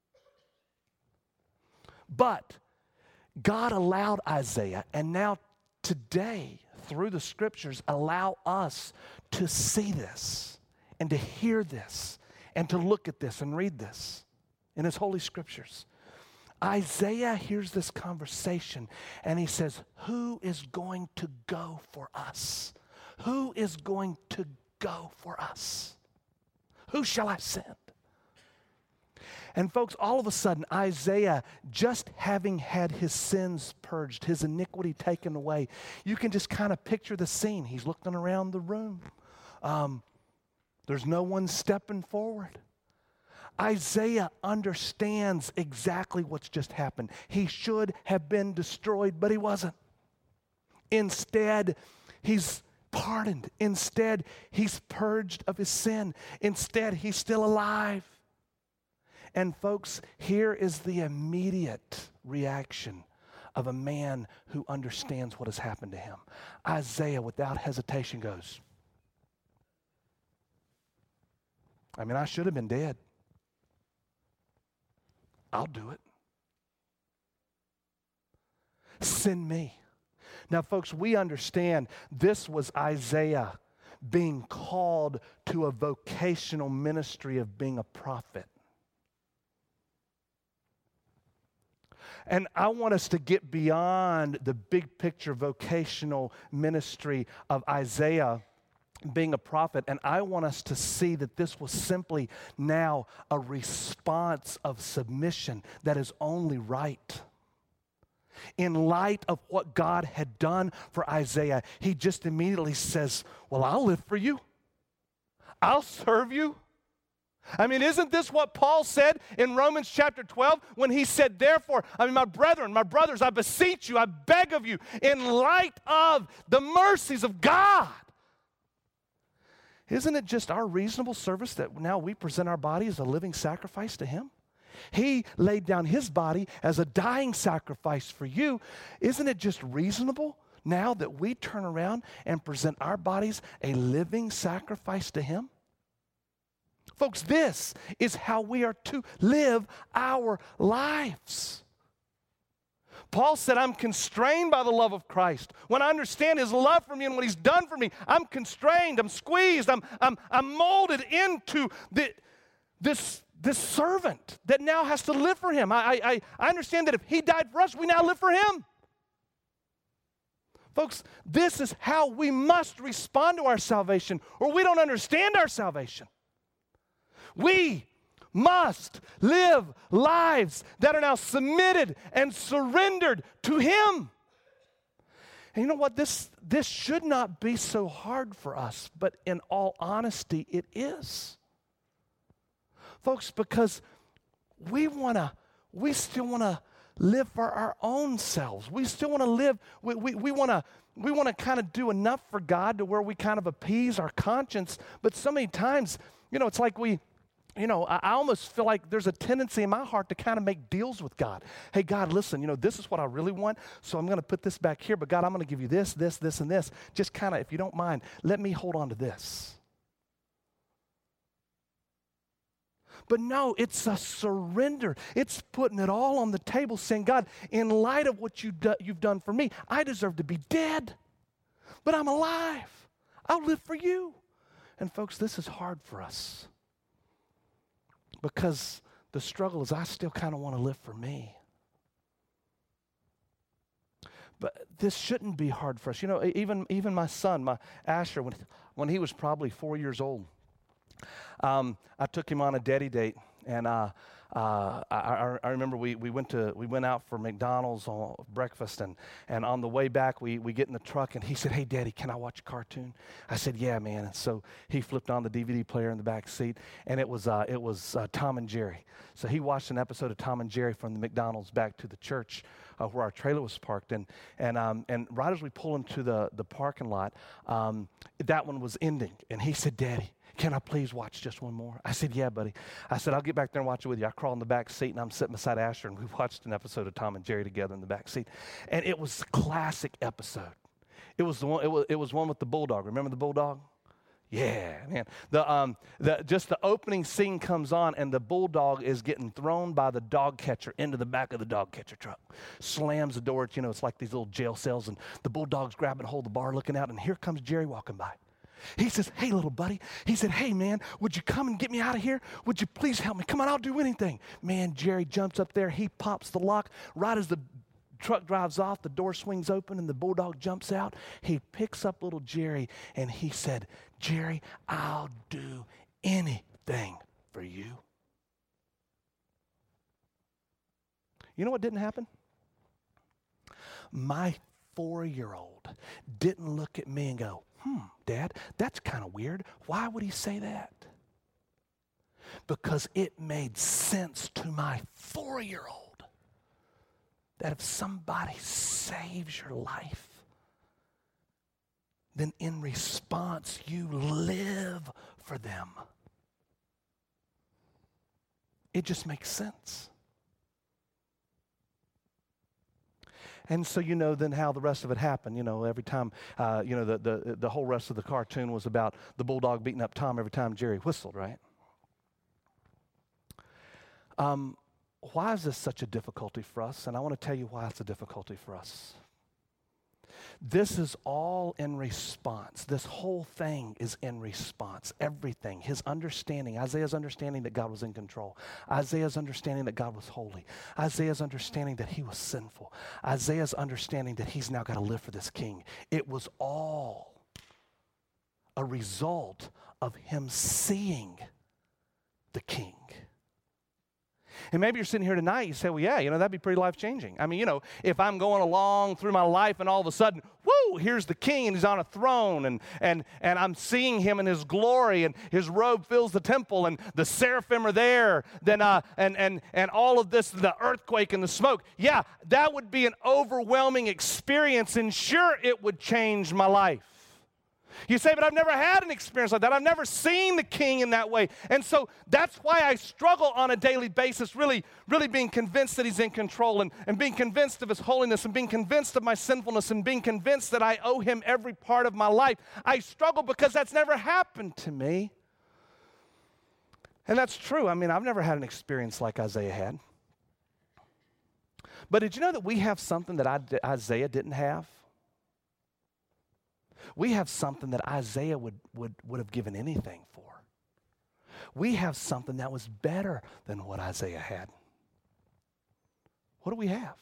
But God allowed Isaiah, and now today, through the scriptures, allow us to see this and to hear this and to look at this and read this in his holy scriptures. Isaiah hears this conversation and he says, who is going to go for us? Who is going to go for us? Who shall I send? And folks, all of a sudden, Isaiah, just having had his sins purged, his iniquity taken away, you can just kind of picture the scene. He's looking around the room. There's no one stepping forward. Isaiah understands exactly what's just happened. He should have been destroyed, but he wasn't. Instead, he's pardoned. Instead, he's purged of his sin. Instead, he's still alive. And folks, here is the immediate reaction of a man who understands what has happened to him. Isaiah, without hesitation, goes, I should have been dead. I'll do it. Send me. Now, folks, we understand this was Isaiah being called to a vocational ministry of being a prophet. And I want us to get beyond the big picture vocational ministry of Isaiah being a prophet, and I want us to see that this was simply now a response of submission that is only right. In light of what God had done for Isaiah, he just immediately says, well, I'll live for you. I'll serve you. Isn't this what Paul said in Romans chapter 12 when he said, therefore, my brethren, my brothers, I beseech you, I beg of you, in light of the mercies of God. Isn't it just our reasonable service that now we present our body as a living sacrifice to him? He laid down his body as a dying sacrifice for you. Isn't it just reasonable now that we turn around and present our bodies a living sacrifice to him? Folks, this is how we are to live our lives. Paul said, I'm constrained by the love of Christ. When I understand his love for me and what he's done for me, I'm constrained, I'm squeezed, I'm molded into this servant that now has to live for him. I understand that if he died for us, we now live for him. Folks, this is how we must respond to our salvation, or we don't understand our salvation. We must live lives that are now submitted and surrendered to him. And you know what? This should not be so hard for us, but in all honesty, it is. Folks, because we still want to live for our own selves. We still want to live, we want to kind of do enough for God to where we kind of appease our conscience, but so many times, it's like I almost feel like there's a tendency in my heart to kind of make deals with God. Hey, God, listen, this is what I really want, so I'm going to put this back here, but God, I'm going to give you this, this, this, and this. Just kind of, if you don't mind, let me hold on to this. But no, it's a surrender. It's putting it all on the table, saying, God, in light of what you've done for me, I deserve to be dead, but I'm alive. I'll live for you. And folks, this is hard for us because the struggle is I still kind of want to live for me. But this shouldn't be hard for us. Even my son, my Asher, when he was probably 4 years old, I took him on a daddy date, and I remember we went out for McDonald's on breakfast, and on the way back we get in the truck, and he said, "Hey, Daddy, can I watch a cartoon?" I said, "Yeah, man." And so he flipped on the DVD player in the back seat, and it was Tom and Jerry. So he watched an episode of Tom and Jerry from the McDonald's back to the church where our trailer was parked, and right as we pull into the parking lot, that one was ending, and he said, "Daddy, can I please watch just one more?" I said, "Yeah, buddy." I said, "I'll get back there and watch it with you." I crawled in the back seat, and I'm sitting beside Asher, and we watched an episode of Tom and Jerry together in the back seat. And it was a classic episode. It was one with the bulldog. Remember the bulldog? Yeah, man. Just the opening scene comes on, and the bulldog is getting thrown by the dog catcher into the back of the dog catcher truck. Slams the door. It's like these little jail cells, and the bulldog's grabbing hold of the bar, looking out, and here comes Jerry walking by. He says, "Hey, little buddy." He said, "Hey, man, would you come and get me out of here? Would you please help me? Come on, I'll do anything." Man, Jerry jumps up there. He pops the lock. Right as the truck drives off, the door swings open, and the bulldog jumps out. He picks up little Jerry, and he said, "Jerry, I'll do anything for you." You know what didn't happen? My 4-year-old didn't look at me and go, "Dad, that's kind of weird. Why would he say that?" Because it made sense to my 4-year-old that if somebody saves your life, then in response, you live for them. It just makes sense. And so then how the rest of it happened. Every time, the whole rest of the cartoon was about the bulldog beating up Tom every time Jerry whistled, right? Why is this such a difficulty for us? And I want to tell you why it's a difficulty for us. This is all in response. This whole thing is in response. Everything. His understanding, Isaiah's understanding that God was in control. Isaiah's understanding that God was holy. Isaiah's understanding that he was sinful. Isaiah's understanding that he's now got to live for this king. It was all a result of him seeing the king. And maybe you're sitting here tonight, you say, "Well, yeah, that'd be pretty life-changing." I mean, if I'm going along through my life and all of a sudden, whoo, here's the king and he's on a throne and I'm seeing him in his glory and his robe fills the temple and the seraphim are there, then and all of this, the earthquake and the smoke, yeah, that would be an overwhelming experience, and sure, it would change my life. You say, "But I've never had an experience like that. I've never seen the king in that way." And so that's why I struggle on a daily basis, really, really being convinced that he's in control and being convinced of his holiness and being convinced of my sinfulness and being convinced that I owe him every part of my life. I struggle because that's never happened to me. And that's true. I mean, I've never had an experience like Isaiah had. But did you know that we have something that Isaiah didn't have? We have something that Isaiah would have given anything for. We have something that was better than what Isaiah had. What do we have?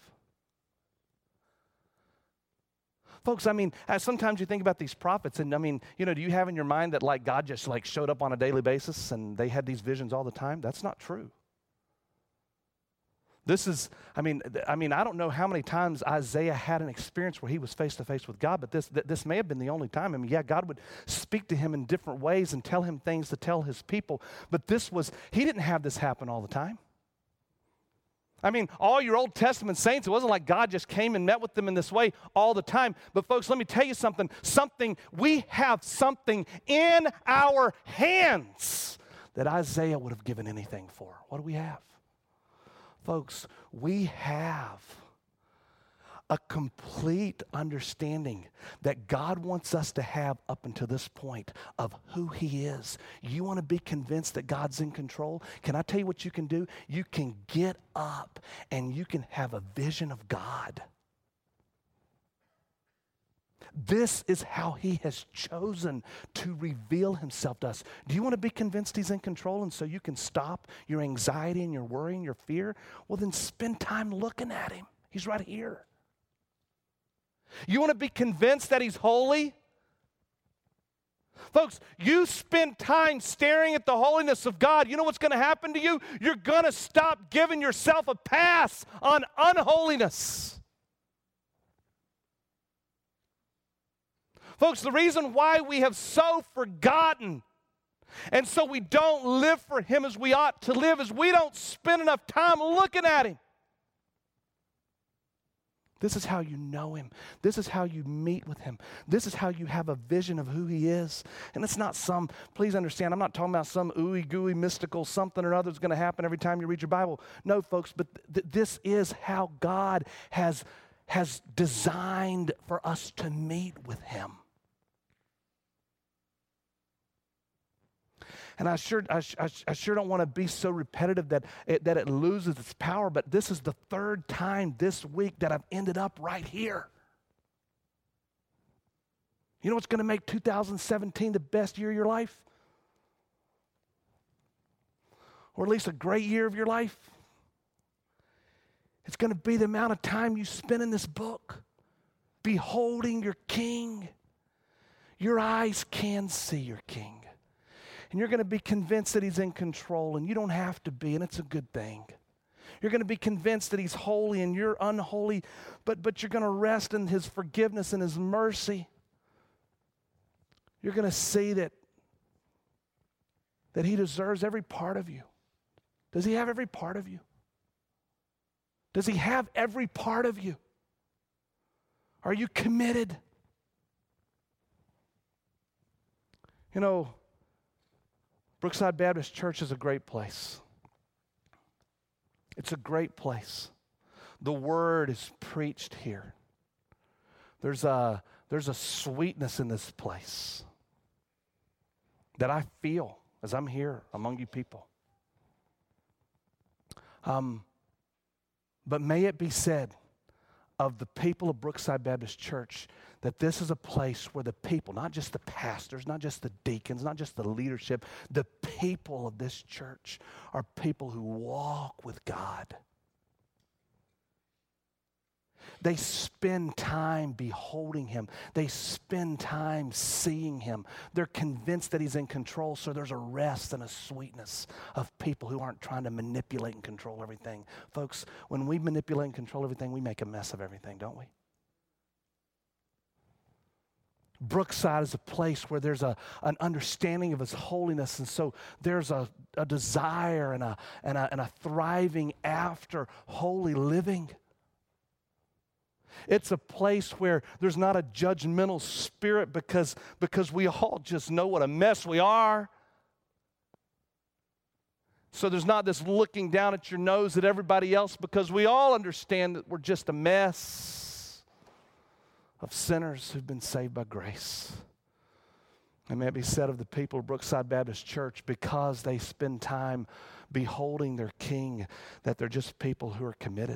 Folks, I mean, sometimes you think about these prophets, and I mean, do you have in your mind that like God just like showed up on a daily basis and they had these visions all the time? That's not true. This is, I mean, I don't know how many times Isaiah had an experience where he was face to face with God, but this may have been the only time. I mean, yeah, God would speak to him in different ways and tell him things to tell his people, but he didn't have this happen all the time. I mean, all your Old Testament saints, it wasn't like God just came and met with them in this way all the time. But folks, let me tell you something. We have something in our hands that Isaiah would have given anything for. What do we have? Folks, we have a complete understanding that God wants us to have up until this point of who he is. You want to be convinced that God's in control? Can I tell you what you can do? You can get up and you can have a vision of God. This is how he has chosen to reveal himself to us. Do you want to be convinced he's in control and so you can stop your anxiety and your worry and your fear? Well, then spend time looking at him. He's right here. You want to be convinced that he's holy? Folks, you spend time staring at the holiness of God, you know what's going to happen to you? You're going to stop giving yourself a pass on unholiness. Folks, the reason why we have so forgotten and so we don't live for him as we ought to live is we don't spend enough time looking at him. This is how you know him. This is how you meet with him. This is how you have a vision of who he is. And it's not please understand, I'm not talking about some ooey gooey mystical something or other that's going to happen every time you read your Bible. No, folks, but this is how God has designed for us to meet with him. And I sure don't want to be so repetitive that it loses its power, but this is the third time this week that I've ended up right here. You know what's going to make 2017 the best year of your life? Or at least a great year of your life? It's going to be the amount of time you spend in this book, beholding your King. Your eyes can see your King. And you're going to be convinced that he's in control, and you don't have to be, and it's a good thing. You're going to be convinced that he's holy and you're unholy, but you're going to rest in his forgiveness and his mercy. You're going to see that he deserves every part of you. Does he have every part of you? Does he have every part of you? Are you committed? You know, Brookside Baptist Church is a great place. It's a great place. The word is preached here. There's a sweetness in this place that I feel as I'm here among you people. But may it be said of the people of Brookside Baptist Church that this is a place where the people, not just the pastors, not just the deacons, not just the leadership, the people of this church are people who walk with God. They spend time beholding him. They spend time seeing him. They're convinced that he's in control, so there's a rest and a sweetness of people who aren't trying to manipulate and control everything. Folks, when we manipulate and control everything, we make a mess of everything, don't we? Brookside is a place where there's an understanding of his holiness, and so there's a desire and a thriving after holy living. It's a place where there's not a judgmental spirit because we all just know what a mess we are. So there's not this looking down at your nose at everybody else because we all understand that we're just a mess of sinners who've been saved by grace. And may it be said of the people of Brookside Baptist Church, because they spend time beholding their King, that they're just people who are committed.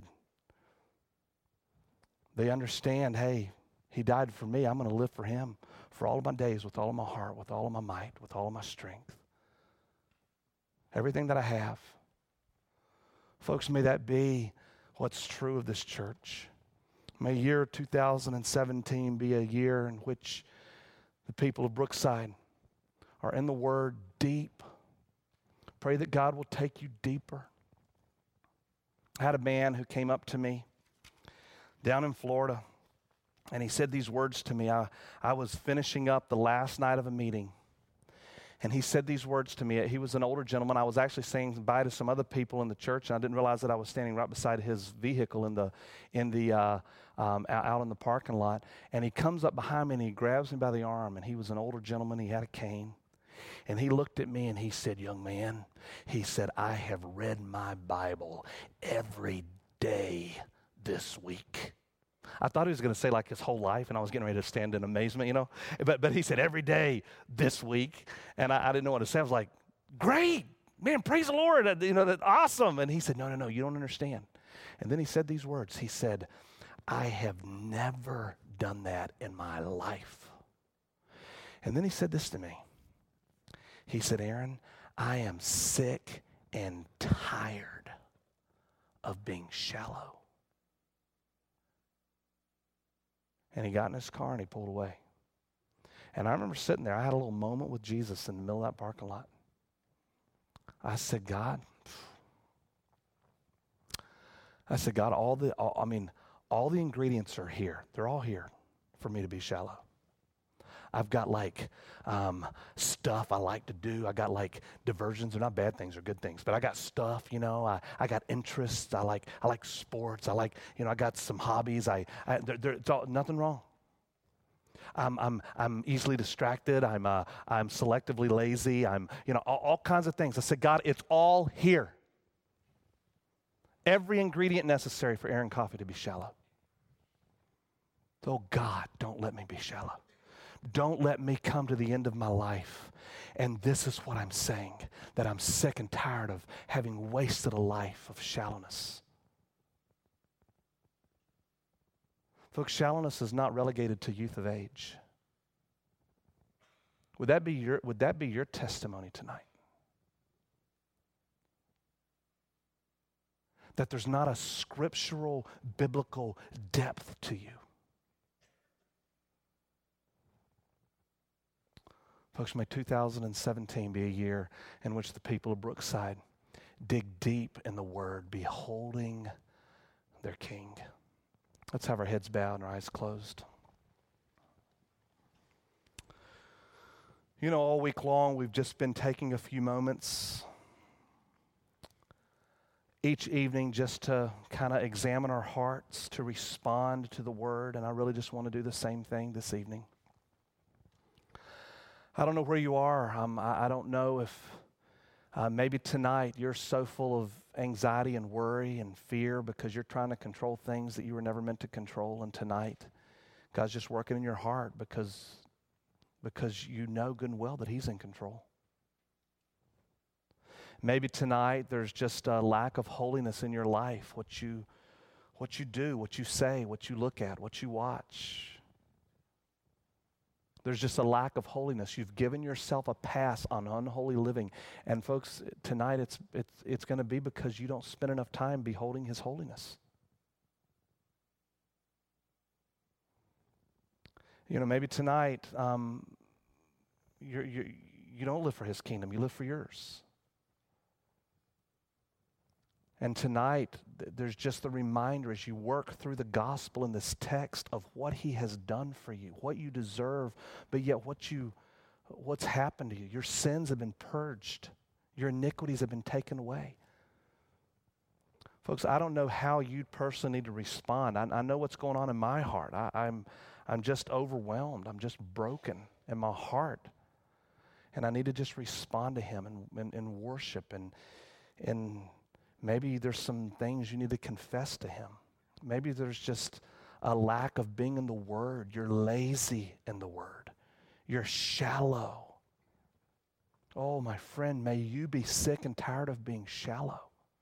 They understand, hey, he died for me. I'm going to live for him for all of my days with all of my heart, with all of my might, with all of my strength. Everything that I have. Folks, may that be what's true of this church. May year 2017 be a year in which the people of Brookside are in the Word deep. Pray that God will take you deeper. I had a man who came up to me down in Florida, and he said these words to me. I was finishing up the last night of a meeting, and he said these words to me. He was an older gentleman. I was actually saying bye to some other people in the church, and I didn't realize that I was standing right beside his vehicle out in the parking lot. And he comes up behind me, and he grabs me by the arm, and he was an older gentleman. He had a cane. And he looked at me and he said, young man, he said, I have read my Bible every day this week. I thought he was going to say like his whole life, and I was getting ready to stand in amazement, you know. But he said every day this week, and I didn't know what to say. I was like, great, man, praise the Lord, that's awesome. And he said, no, you don't understand. And then he said these words. He said, I have never done that in my life. And then he said this to me. He said, Aaron, I am sick and tired of being shallow. And he got in his car and he pulled away. And I remember sitting there. I had a little moment with Jesus in the middle of that parking lot. I said, God, all the ingredients are here. They're all here for me to be shallow. I've got stuff I like to do. I got diversions. They're not bad things, they're good things. But I got stuff, I got interests. I like sports. I got some hobbies. It's all, nothing wrong. I'm easily distracted. I'm selectively lazy. I'm all kinds of things. I said, God, it's all here. Every ingredient necessary for Aaron Coffey to be shallow. Oh God, don't let me be shallow. Don't let me come to the end of my life. And this is what I'm saying, that I'm sick and tired of having wasted a life of shallowness. Folks, shallowness is not relegated to youth of age. Would that be your testimony tonight? That there's not a scriptural, biblical depth to you. Folks, may 2017 be a year in which the people of Brookside dig deep in the Word, beholding their King. Let's have our heads bowed and our eyes closed. All week long we've just been taking a few moments each evening just to kind of examine our hearts, to respond to the Word, and I really just want to do the same thing this evening. I don't know where you are. I don't know if maybe tonight you're so full of anxiety and worry and fear because you're trying to control things that you were never meant to control. And tonight, God's just working in your heart because you know good and well that He's in control. Maybe tonight there's just a lack of holiness in your life. What you do, what you say, what you look at, what you watch. There's just a lack of holiness. You've given yourself a pass on unholy living. And folks, tonight it's going to be because you don't spend enough time beholding His holiness. Maybe tonight you don't live for His kingdom. You live for yours. And tonight, there's just the reminder as you work through the gospel in this text of what He has done for you, what you deserve, but yet what's happened to you. Your sins have been purged. Your iniquities have been taken away. Folks, I don't know how you personally need to respond. I know what's going on in my heart. I'm just overwhelmed. I'm just broken in my heart. And I need to just respond to Him and worship and maybe there's some things you need to confess to Him. Maybe there's just a lack of being in the Word. You're lazy in the Word. You're shallow. Oh, my friend, may you be sick and tired of being shallow.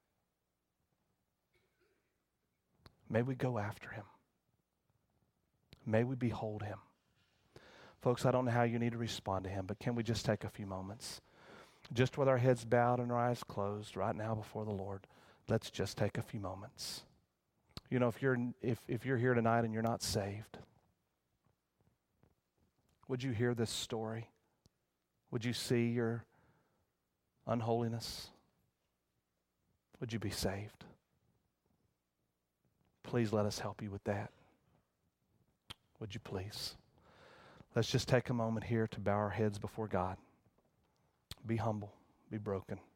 May we go after Him. May we behold Him. Folks, I don't know how you need to respond to Him, but can we just take a few moments? Just with our heads bowed and our eyes closed right now before the Lord, let's just take a few moments. If you're here tonight and you're not saved, would you hear this story? Would you see your unholiness? Would you be saved? Please let us help you with that. Would you please? Let's just take a moment here to bow our heads before God. Be humble. Be broken.